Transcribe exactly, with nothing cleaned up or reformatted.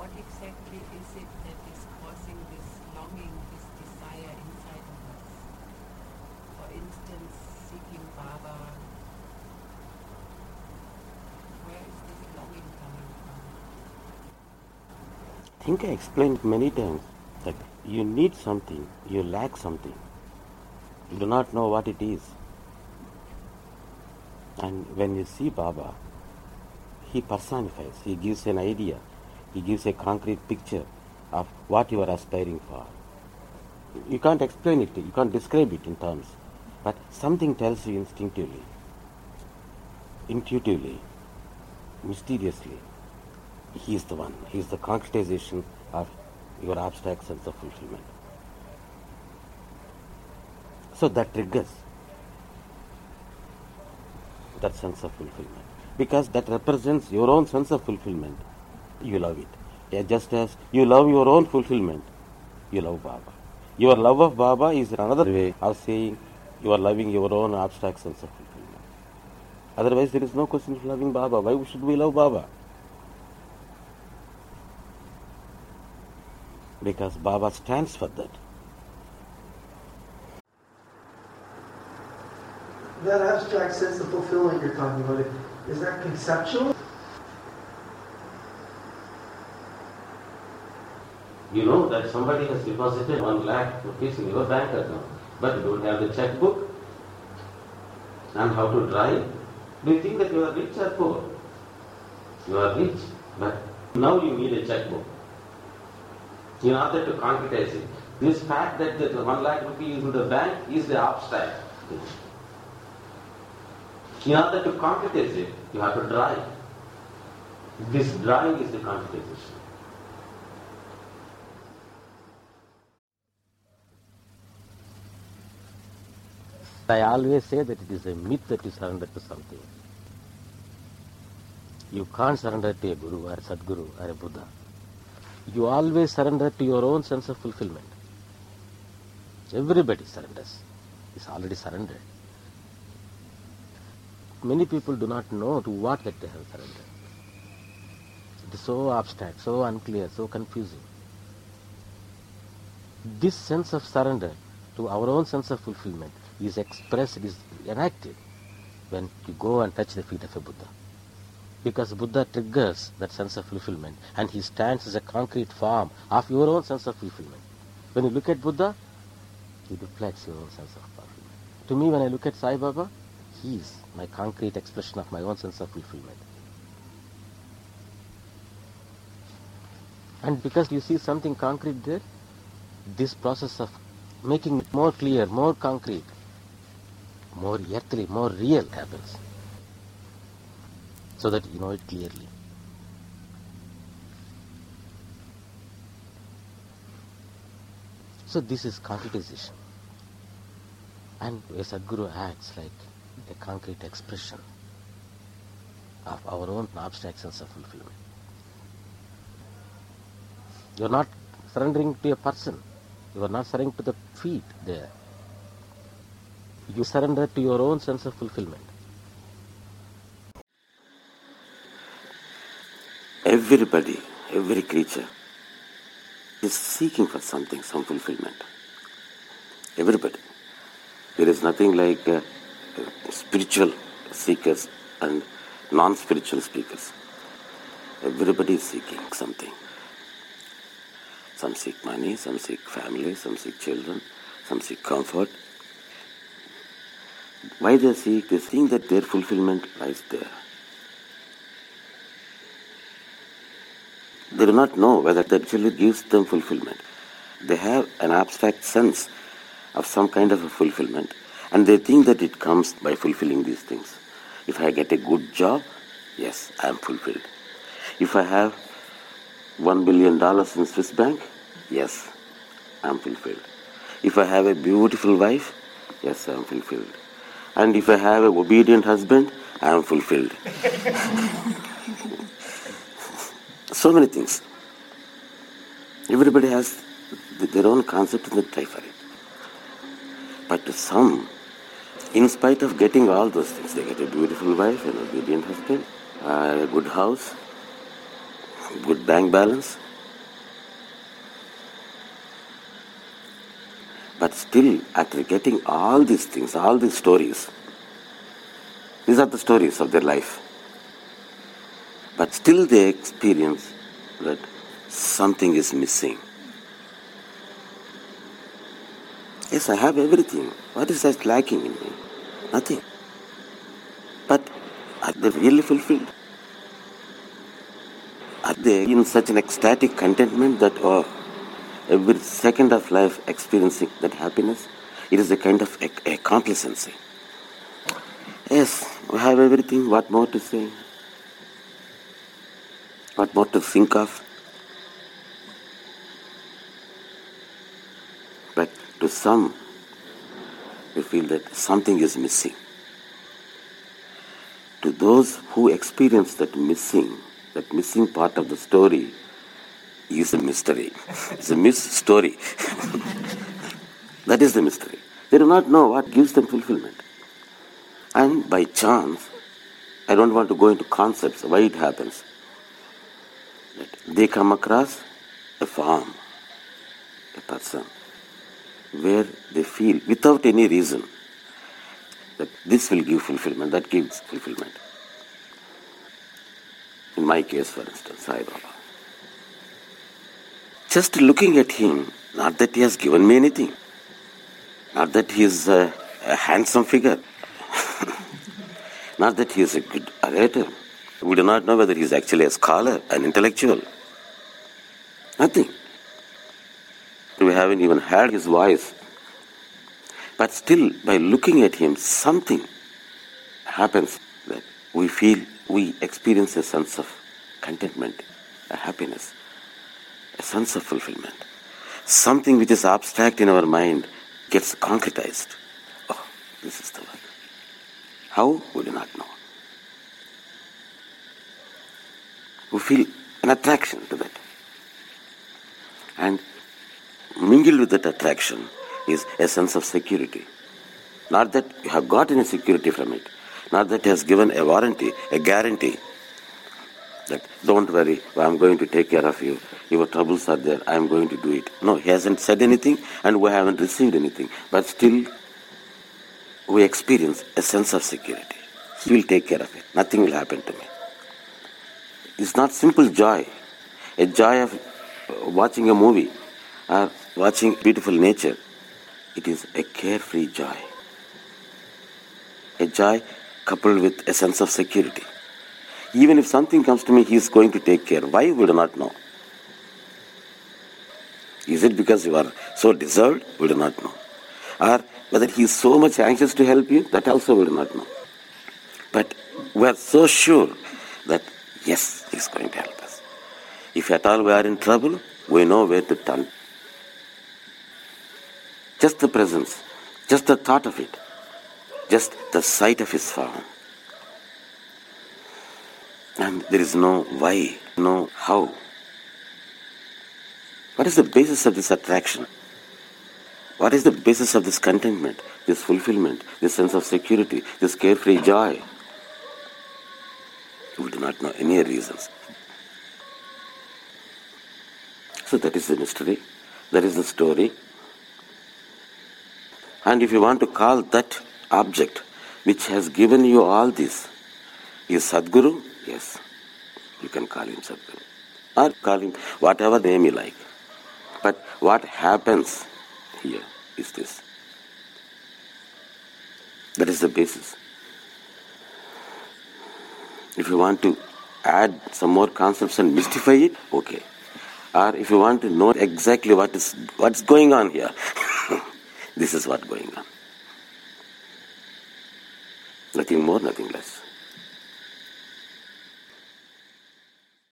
what exactly is it that is causing this longing, this desire inside of us? For instance, seeking Baba. Where is this longing coming from? I think I explained many times that you need something, you lack something. You do not know what it is. And when you see Baba, he personifies, he gives an idea, he gives a concrete picture of what you are aspiring for. You can't explain it, you can't describe it in terms, but something tells you instinctively, intuitively, mysteriously, he is the one, he is the concretization of your abstract sense of fulfillment. So that triggers that sense of fulfillment, because that represents your own sense of fulfillment. You love it. Yeah, just as you love your own fulfillment, you love Baba. Your love of Baba is another way of saying you are loving your own abstract sense of fulfillment. Otherwise, there is no question of loving Baba. Why should we love Baba? Because Baba stands for that. That abstract sense of fulfillment you're talking about, is that conceptual? You know that somebody has deposited one lakh rupees in your bank account, but you don't have the checkbook and how to drive. Do you think that you are rich or poor? You are rich, but now you need a checkbook in order to concretize it. This fact that the one lakh rupees in the bank is the abstract. In order to concretize it, you have to drive. This drawing is the concretization. I always say that it is a myth that you surrender to something. You can't surrender to a Guru or a Sadguru or a Buddha. You always surrender to your own sense of fulfillment. Everybody surrenders. Is already surrendered. Many people do not know to what that they have surrendered. It is so abstract, so unclear, so confusing. This sense of surrender to our own sense of fulfillment is expressed, is enacted when you go and touch the feet of a Buddha. Because Buddha triggers that sense of fulfillment and he stands as a concrete form of your own sense of fulfillment. When you look at Buddha, he reflects your own sense of fulfillment. To me, when I look at Sai Baba, he is my concrete expression of my own sense of fulfillment. And because you see something concrete there, this process of making it more clear, more concrete, more earthly, more real happens. So that you know it clearly. So this is concretization. And a Sadguru acts like a concrete expression of our own abstract sense of fulfillment. You are not surrendering to a person. You are not surrendering to the feet there. You surrender to your own sense of fulfillment. Everybody, every creature is seeking for something, some fulfillment. Everybody. There is nothing like uh, spiritual seekers and non-spiritual speakers. Everybody is seeking something. Some seek money, some seek family, some seek children, some seek comfort. Why they seek? They think that their fulfillment lies there. They do not know whether that actually gives them fulfillment. They have an abstract sense of some kind of a fulfillment, and they think that it comes by fulfilling these things. If I get a good job, yes, I am fulfilled. If I have one billion dollars in Swiss bank, yes, I am fulfilled. If I have a beautiful wife, yes, I am fulfilled. And if I have an obedient husband, I am fulfilled. So many things. Everybody has their own concept and they try for it. But to some, in spite of getting all those things, they get a beautiful wife, an obedient husband, uh, a good house, good bank balance, But still, after getting all these things, all these stories, these are the stories of their life. But still they experience that something is missing. Yes, I have everything. What is that lacking in me? Nothing. But are they really fulfilled? Are they in such an ecstatic contentment that oh, every second of life experiencing that happiness? It is a kind of a, a complacency. Yes, we have everything. What more to say? What more to think of? But to some, we feel that something is missing. To those who experience that missing, that missing part of the story is a mystery. It's a mis-story. That is the mystery. They do not know what gives them fulfillment. And by chance, I don't want to go into concepts, why it happens. They come across a farm, a person, where they feel, without any reason, that this will give fulfillment, that gives fulfillment. In my case, for instance, Sai Baba. Just looking at him, not that he has given me anything, not that he is a, a handsome figure, not that he is a good orator. We do not know whether he is actually a scholar, an intellectual. Nothing. We haven't even heard his voice. But still, by looking at him, something happens that we feel, we experience a sense of contentment, a happiness, a sense of fulfillment. Something which is abstract in our mind gets concretized. Oh, this is the one. How? We do not know. We feel an attraction to that. And mingled with that attraction is a sense of security. Not that you have got any security from it. Not that he has given a warranty, a guarantee. That don't worry, I'm going to take care of you. Your troubles are there, I'm going to do it. No, he hasn't said anything and we haven't received anything. But still, we experience a sense of security. He will take care of it. Nothing will happen to me. It's not simple joy. A joy of watching a movie or watching beautiful nature. It is a carefree joy. A joy coupled with a sense of security. Even if something comes to me, he is going to take care. Why? We do not know. Is it because you are so deserved? We do not know. Or whether he is so much anxious to help you? That also we do not know. But we are so sure that yes, he is going to help us. If at all we are in trouble, we know where to turn. Just the presence, just the thought of it, just the sight of his form. And there is no why, no how. What is the basis of this attraction? What is the basis of this contentment, this fulfillment, this sense of security, this carefree joy? We do not know any reasons. So that is the mystery, that is the story. And if you want to call that object which has given you all this is Sadguru, yes, you can call him Sadguru. Or call him whatever name you like. But what happens here is this. That is the basis. If you want to add some more concepts and mystify it, okay. Or if you want to know exactly what is what's going on here, this is what's going on. Nothing more, nothing less.